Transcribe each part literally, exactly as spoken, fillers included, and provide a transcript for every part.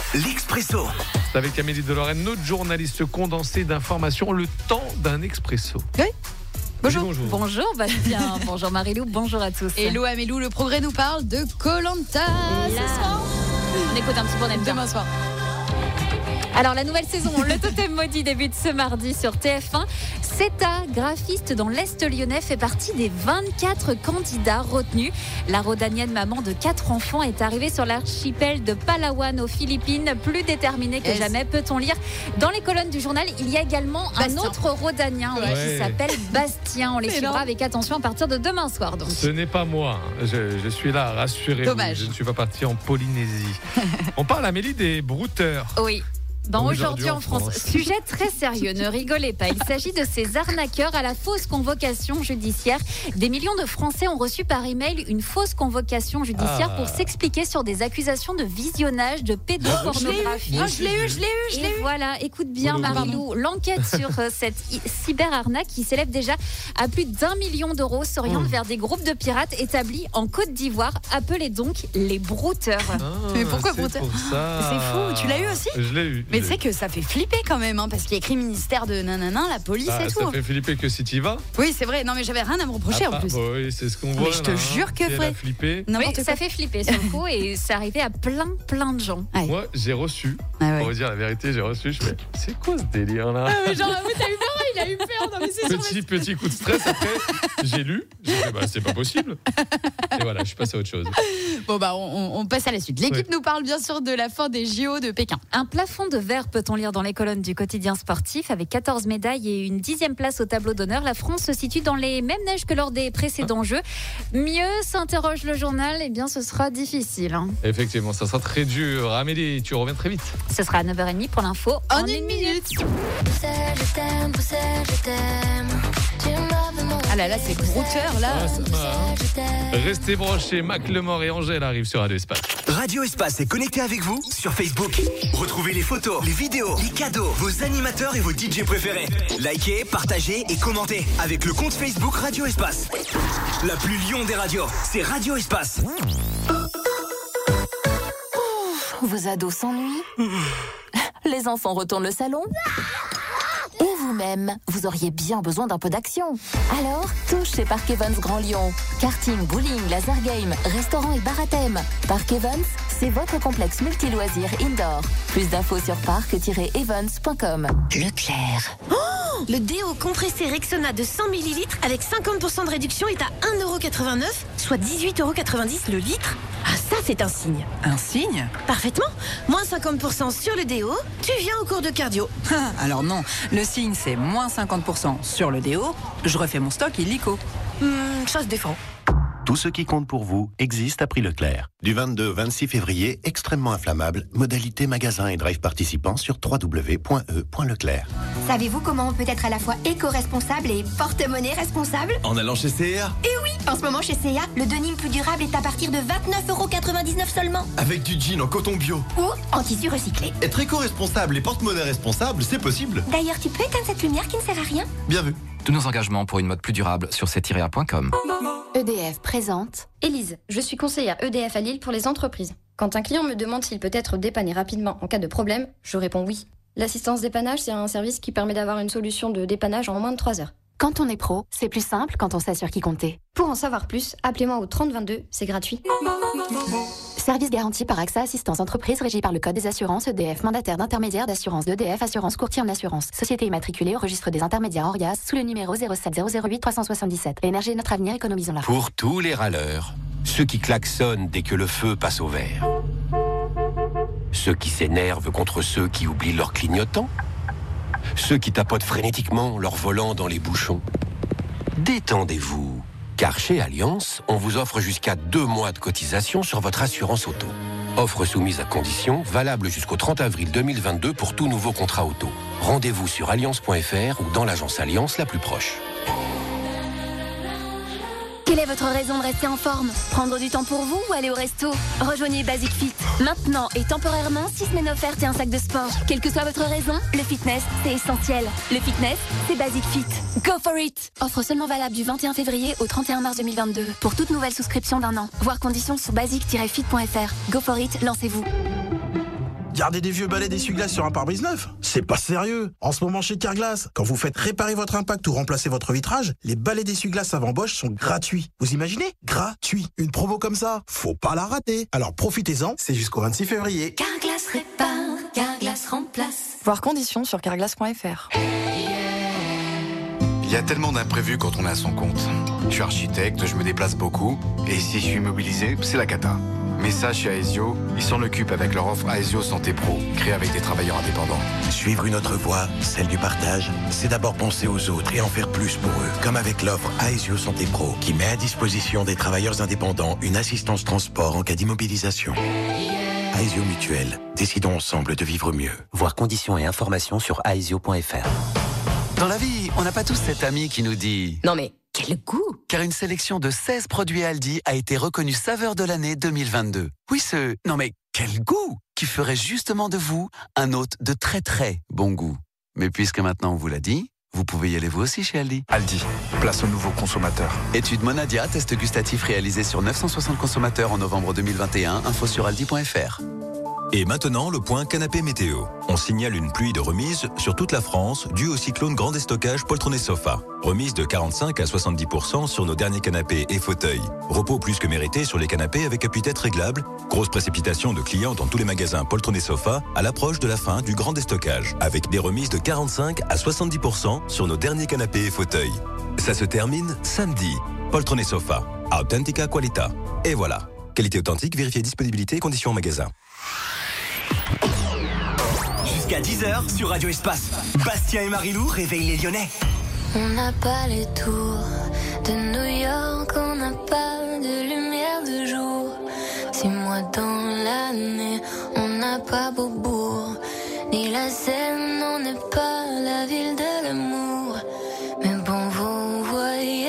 l'Expresso. C'est avec Amélie de Lorraine, notre journaliste condensée d'informations, le temps d'un expresso. Oui. Bonjour. Oui, bonjour. Bonjour Bastien. Bonjour Marilou. Bonjour à tous. Hello Amélou, le progrès nous parle de Koh-Lanta. On écoute un petit peu, on aime bien. Demain soir. Alors la nouvelle saison, le Totem Maudit débute ce mardi sur T F un. Seta, graphiste dans l'Est lyonnais, fait partie des vingt-quatre candidats retenus. La rhodanienne maman de quatre enfants est arrivée sur l'archipel de Palawan aux Philippines, plus déterminée que Yes. jamais, peut-on lire. Dans les colonnes du journal, il y a également Bastien. un autre rhodanien oui, Ouais. qui s'appelle Bastien. On les C'est suivra énorme. avec attention à partir de demain soir. Donc. Ce n'est pas moi, je, je suis là, rassurez-vous. Dommage. Je ne suis pas parti en Polynésie. On parle, Amélie, des brouteurs. Oui. Dans Aujourd'hui Aujourd'hui en en France. France. Sujet très sérieux, ne rigolez pas. Il s'agit de ces arnaqueurs à la fausse convocation judiciaire. Des millions de Français ont reçu par email une fausse convocation judiciaire Ah. pour s'expliquer sur des accusations de visionnage, de pédopornographie. Moi Ah, aussi, je l'ai eu, j'ai je l'ai eu, je Et l'ai eu. voilà, écoute bien Voilà, voilà. Marilou, l'enquête sur euh, cette i- cyberarnaque qui s'élève déjà à plus d'un million d'euros s'oriente Mmh. vers des groupes de pirates établis en Côte d'Ivoire, appelés donc les brouteurs. Ah, Mais pourquoi c'est brouteurs pour ça. C'est fou, tu l'as eu aussi ? Je l'ai eu. Mais je tu l'ai sais que ça fait flipper quand même, hein, parce qu'il y a écrit ministère de nanana, la police Ah, et ça tout. fait flipper que si tu y vas. Oui, c'est vrai. Non, mais j'avais rien à me reprocher Ah, en bah, plus. bah oui, c'est ce qu'on Mais voit. je te là, jure hein. que Si elle vrai. a flippé. Oui, N'importe ça quoi. fait flipper sur le coup et c'est arrivé à plein plein de gens. Ouais. Moi, j'ai reçu. Ah ouais. Pour vous dire la vérité, j'ai reçu. Je fais, c'est quoi ce délire là? Mais genre, oui, t'as eu peur, il a eu peur. Non, mais c'est sûr. Petit, petit coup de stress. Après, j'ai lu. J'ai fait, bah, c'est pas possible. Et voilà, je suis passé à autre chose. Bon, bah, on, on passe à la suite. L'équipe nous parle bien sûr de la fin des J O de Pékin. Un plafond de verre, peut-on lire dans les colonnes du quotidien sportif, avec quatorze médailles et une dixième place au tableau d'honneur. La France se situe dans les mêmes neiges que lors des précédents Jeux. Mieux, s'interroge le journal, eh bien ce sera difficile. hein. Effectivement, ça sera très dur. Amélie, tu reviens très vite. Ce sera à neuf heures trente pour l'info. En une minute. Ah là là, c'est brouteur là. Ah, ça va, hein. Restez branchés. Mac Lemort et Angèle arrivent sur Radio Espace. Radio Espace est connecté avec vous sur Facebook. Retrouvez les photos, les vidéos, les cadeaux, vos animateurs et vos D J préférés. Likez, partagez et commentez avec le compte Facebook Radio Espace. La plus lion des radios, c'est Radio Espace. Vos ados s'ennuient. Les enfants retournent le salon. Et vous-même, vous auriez bien besoin d'un peu d'action. Alors, touche chez Park Evans Grand Lyon. Karting, bowling, laser game, restaurant et bar à thème. Park Evans, c'est votre complexe multi-loisirs indoor. Plus d'infos sur park tiret evans point com. Leclerc. Le déo compressé Rexona de cent millilitres avec cinquante pour cent de réduction est à un euro quatre-vingt-neuf, soit dix-huit euros quatre-vingt-dix le litre. Ah ça c'est un signe. Un signe? Parfaitement. Moins cinquante pour cent sur le déo, tu viens au cours de cardio. Ah, alors non, le signe c'est moins cinquante pour cent sur le déo, je refais mon stock illico. Hmm, ça se défend. Tout ce qui compte pour vous existe à prix Leclerc. Du vingt-deux au vingt-six février, extrêmement inflammable, modalité magasin et drive participants sur w w w point e point leclerc. Savez-vous comment on peut être à la fois éco-responsable et porte-monnaie responsable? En allant chez C et A, Eh oui, en ce moment chez C et A, le denim plus durable est à partir de vingt-neuf euros quatre-vingt-dix-neuf seulement. avec du jean en coton bio. Ou en tissu recyclé. Être éco-responsable et porte-monnaie responsable, c'est possible. D'ailleurs, tu peux éteindre cette lumière qui ne sert à rien? Bien vu. Tous nos engagements pour une mode plus durable sur c tiret a point com. E D F présente. Élise, je suis conseillère E D F à Lille pour les entreprises. Quand un client me demande s'il peut être dépanné rapidement en cas de problème, je réponds oui. L'assistance dépannage, c'est un service qui permet d'avoir une solution de dépannage en moins de trois heures. Quand on est pro, c'est plus simple quand on sait sur qui compter. Pour en savoir plus, appelez-moi au trente vingt-deux, c'est gratuit. Service garanti par AXA Assistance Entreprise régi par le Code des assurances E D F, mandataire d'intermédiaire d'assurance d'E D F Assurance Courtier en assurance. Société immatriculée au registre des intermédiaires Orias sous le numéro zéro sept zéro zéro huit trois cent soixante-dix-sept. L'énergie est notre avenir, économisons-la. Pour tous les râleurs, ceux qui klaxonnent dès que le feu passe au vert, ceux qui s'énervent contre ceux qui oublient leur clignotant, ceux qui tapotent frénétiquement leur volant dans les bouchons. Détendez-vous, car chez Alliance, on vous offre jusqu'à deux mois de cotisation sur votre assurance auto. Offre soumise à condition, valable jusqu'au trente avril deux mille vingt-deux pour tout nouveau contrat auto. Rendez-vous sur alliance point f r ou dans l'agence Alliance la plus proche. Quelle est votre raison de rester en forme? Prendre du temps pour vous ou aller au resto? Rejoignez Basic Fit. Maintenant et temporairement, six semaines offertes et un sac de sport. Quelle que soit votre raison, le fitness, c'est essentiel. Le fitness, c'est Basic Fit. Go for it! Offre seulement valable du vingt et un février au trente et un mars deux mille vingt-deux. Pour toute nouvelle souscription d'un an. Voir conditions sur basic tiret fit point f r. Go for it, lancez-vous. Garder des vieux balais d'essuie-glace sur un pare-brise neuf, c'est pas sérieux. En ce moment chez Carglass, quand vous faites réparer votre impact ou remplacer votre vitrage, les balais d'essuie-glace avant Bosch sont gratuits. Vous imaginez? Gratuit. Une promo comme ça, faut pas la rater. Alors profitez-en, c'est jusqu'au vingt-six février. Carglass répare, Carglass remplace. Voir conditions sur carglass point f r. Il y a tellement d'imprévus quand on est à son compte. Je suis architecte, je me déplace beaucoup, et si je suis immobilisé, c'est la cata. Mais ça, chez Aesio, ils s'en occupent avec leur offre Aesio Santé Pro, créée avec des travailleurs indépendants. Suivre une autre voie, celle du partage, c'est d'abord penser aux autres et en faire plus pour eux. Comme avec l'offre Aesio Santé Pro, qui met à disposition des travailleurs indépendants une assistance transport en cas d'immobilisation. Aesio Mutuelle, décidons ensemble de vivre mieux. Voir conditions et informations sur aesio point f r. Dans la vie, on n'a pas tous cet ami qui nous dit... Non mais, quel goût! Car une sélection de seize produits Aldi a été reconnue saveur de l'année deux mille vingt-deux. Oui, ce... Non mais, quel goût! Qui ferait justement de vous un hôte de très très bon goût. Mais puisque maintenant on vous l'a dit, vous pouvez y aller vous aussi chez Aldi. Aldi, place aux nouveaux consommateurs. Étude Monadia, test gustatif réalisé sur neuf cent soixante consommateurs en novembre deux mille vingt et un. Info sur aldi point f r. Et maintenant, le point canapé météo. On signale une pluie de remise sur toute la France due au cyclone grand déstockage poltronné sofa. Remise de quarante-cinq à soixante-dix pour cent sur nos derniers canapés et fauteuils. Repos plus que mérité sur les canapés avec appuie-tête réglable. Grosse précipitation de clients dans tous les magasins poltronné sofa à l'approche de la fin du grand déstockage. Avec des remises de quarante-cinq à soixante-dix pour cent sur nos derniers canapés et fauteuils. Ça se termine samedi. Poltronné sofa. Authentica qualita. Et voilà. Qualité authentique, vérifiez disponibilité et conditions en magasin. Jusqu'à dix heures sur Radio Espace. Bastien et Marilou réveillent les Lyonnais. On n'a pas les tours de New York, on n'a pas de lumière de jour. Six mois dans l'année, on n'a pas Beaubourg. Ni la Seine, on n'est pas la ville de l'amour. Mais bon, vous voyez.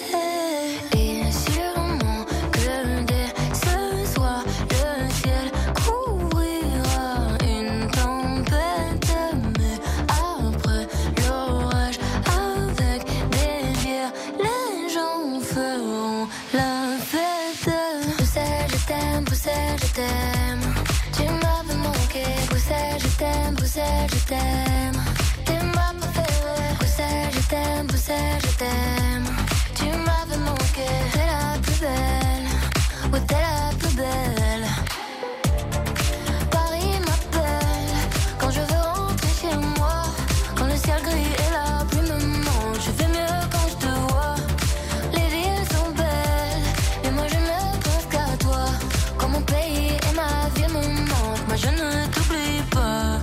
Je t'aime, t'es ma préférée. Bruxelles, je t'aime, Bruxelles, je t'aime. Tu m'avais manqué, t'es la plus belle. Ouais, t'es la plus belle. Paris m'appelle quand je veux rentrer chez moi. Quand le ciel gris et la pluie me manquent, je fais mieux quand je te vois. Les villes sont belles, mais moi je ne pense qu'à toi. Quand mon pays et ma vie me manquent, moi je ne t'oublie pas.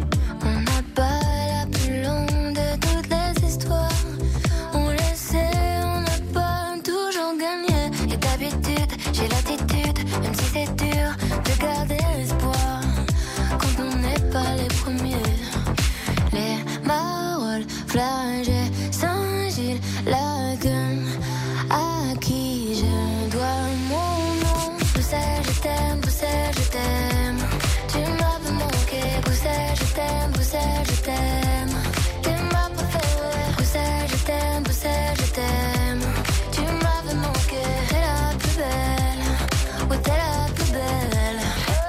J'ai l'attitude, même si c'est dur de garder l'espoir quand on n'est pas les premiers. Les Marolles, Flagey, Saint-Gilles, Lagunes, à qui je dois mon nom. Bruxelles, je t'aime, Bruxelles, je t'aime. Tu m'avais manqué, Bruxelles, je t'aime, Bruxelles, je t'aime. T'es ma préférée, Bruxelles, je t'aime, Bruxelles, je t'aime. Tu m'avais manqué, t'es la plus belle. Ouais, t'es la plus belle.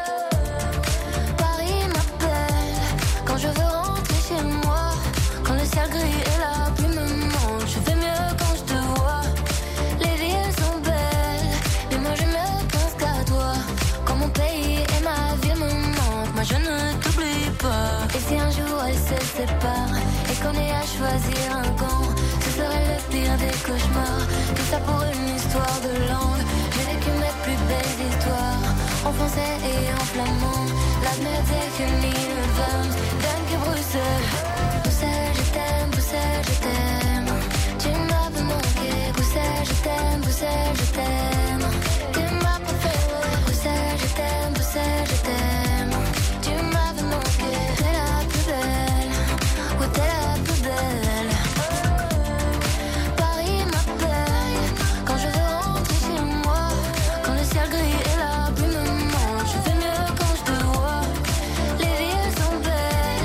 Paris m'appelle quand je veux rentrer chez moi. Quand le ciel gris et la pluie me manquent, je fais mieux quand je te vois. Les villes sont belles, mais moi je ne pense qu'à toi. Quand mon pays et ma vie me manquent, moi je ne t'oublie pas. Et si un jour elle se sépare et qu'on ait à choisir un camp, ce serait le pire des cauchemars. Tout ça pour une histoire de langue. J'ai vécu mes plus belles histoires en français et en flamand. La mer c'est qu'une île vingt, d'un que Bruxelles. Bruxelles, je t'aime, Bruxelles, je t'aime. Tu m'avais manqué, Bruxelles, je t'aime, Bruxelles, je t'aime. T'es ma préférée, Bruxelles, je t'aime, Bruxelles, je t'aime. Tu m'avais manqué, t'es la plus belle. Ouais, t'es la plus belle. Paris m'appelle quand je veux rentrer chez moi. Quand le ciel gris et la pluie me manquent, je fais mieux quand je te vois. Les villes sont belles,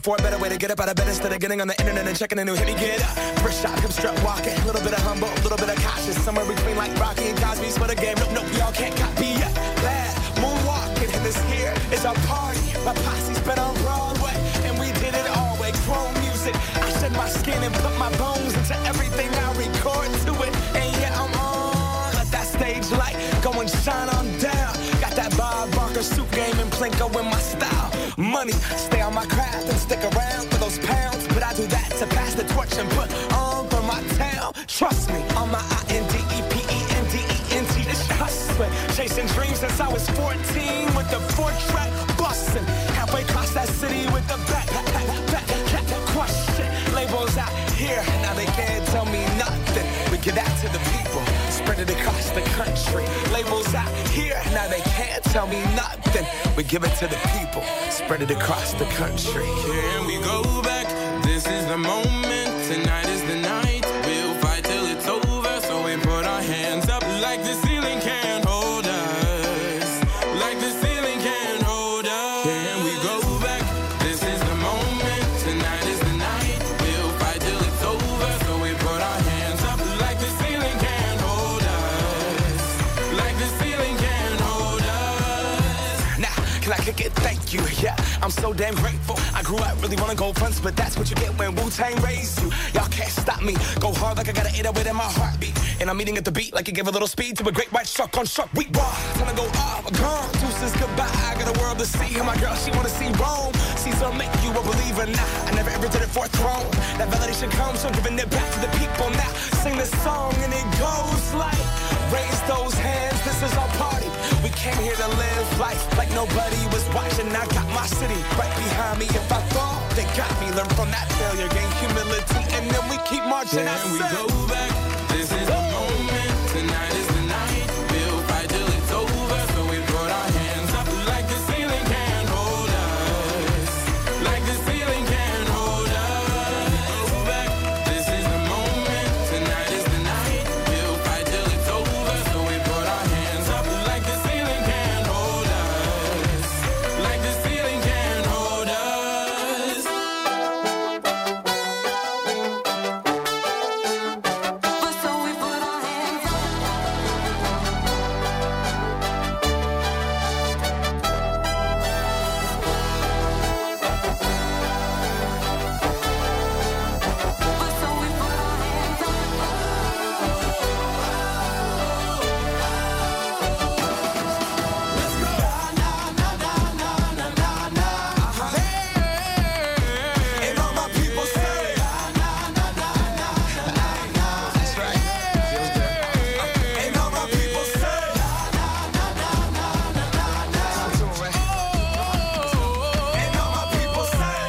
for a better way to get up out of bed instead of getting on the internet and checking a new hit. Me get up, first shot, hip strut walking, a little bit of humble, a little bit of cautious, somewhere between like Rocky and Cosby's for the game. Nope, nope, y'all can't copy yet. Bad moonwalking, and this here is our party. My posse's been on Broadway, and we did it all way. Chrome music, I shed my skin and put my bones into everything I record to it. And yeah, I'm on. Let that stage light go and shine on down. Got that Bob Barker suit game and Plinko in my style. Money, stay on my craft and stick around for those pounds. But I do that to pass the torch and put on for my town. Trust me, on my I N D E P E N D E N T. This hustling, chasing dreams since I was fourteen with the four track bustin'. Halfway across that city with the back, back, back, back, question. Labels out here, now they can't tell me nothing. We give that to the people, spread it across the country. Labels out here, now they can't tell me nothing. We give it to the people, spread it across the country. Can we go back? This is the moment, tonight is the night. We'll fight till it's over, so we put our hands up like the ceiling can't hold us. Like the ceiling can't hold us. Can we go back? This is the moment, tonight is the night. We'll fight till it's over, so we put our hands up like the ceiling can't hold us. Like the ceiling can't hold us. Now, can I kick it? Thank you, yeah, I'm so damn grateful. I grew up really wanna go fronts, but that's what you get when Wu-Tang raised you. Y'all can't stop me, go hard like I got an eight oh eight in my heartbeat. And I'm eating at the beat like you give a little speed to a great white shark on shark. We raw, time to go off, gone, deuces goodbye. I got a world to see, and my girl, she wanna see Rome. Caesar make you a believer, nah, I never ever did it for a throne. That validation comes from giving it back to the people. Now, sing this song and it goes like, raise those hands, this is our party. We came here to live life like nobody was watching. I got my city right behind me. If I fall, they got me. Learn from that failure, gain humility, and then we keep marching. Can we go back? This is the moment. Tonight is the night. We'll fight till it's over, so we put our hands up like the ceiling can't hold us. Like the ceiling can't hold us. Go back. This is the moment. Tonight is the night. We'll fight till it's over, so we put our hands up like the ceiling can't hold us. Like the ceiling can't hold us. But so we put our hands up. But so we put our hands up. And all my people say, that's right. Feels good. And all my people say, and all my people say,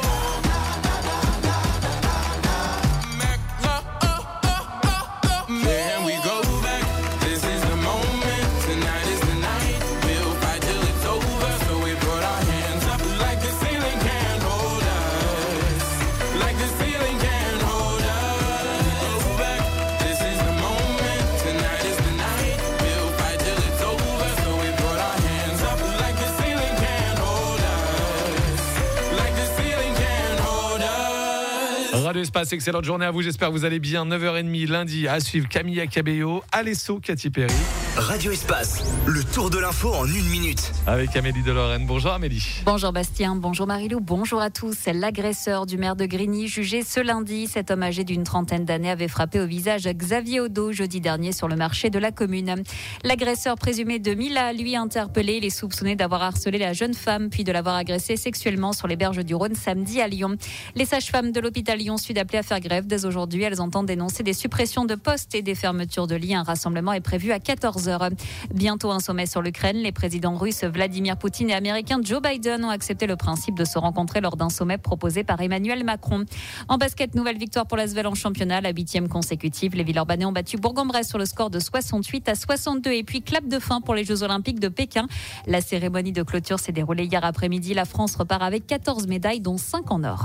Can we go back? This is the moment. Tonight is the night. We'll fight till it's over, so we put our hands up like the ceiling can't hold us. Like the ceiling can't hold us. Go back. This is the moment. Tonight is the night. We'll fight till it's over, so we put our hands up like the ceiling can't hold us. Like the ceiling can't hold us. Radio Espace, excellente journée à vous, j'espère que vous allez bien. neuf heures trente lundi, à suivre Camilla Cabello, Alesso, Katy Perry. Radio Espace, le tour de l'info en une minute. Avec Amélie de Lorraine. Bonjour Amélie. Bonjour Bastien, bonjour Marilou, bonjour à tous. L'agresseur du maire de Grigny, jugé ce lundi, cet homme âgé d'une trentaine d'années avait frappé au visage Xavier Odo jeudi dernier sur le marché de la commune. L'agresseur présumé de Mila, lui interpellé, il est soupçonné d'avoir harcelé la jeune femme puis de l'avoir agressée sexuellement sur les berges du Rhône samedi à Lyon. Les sages-femmes de l'hôpital Lyon-Sud appelées à faire grève dès aujourd'hui. Elles entendent dénoncer des suppressions de postes et des fermetures de lits. Un rassemblement est prévu à quatorze heures. Bientôt un sommet sur l'Ukraine. Les présidents russes Vladimir Poutine et américains Joe Biden ont accepté le principe de se rencontrer lors d'un sommet proposé par Emmanuel Macron. En basket, nouvelle victoire pour l'Asvel en championnat, la huitième consécutive. Les Villeurbanais ont battu Bourg-en-Bresse sur le score de soixante-huit à soixante-deux. Et puis clap de fin pour les Jeux Olympiques de Pékin. La cérémonie de clôture s'est déroulée hier après-midi. La France repart avec quatorze médailles, dont cinq en or.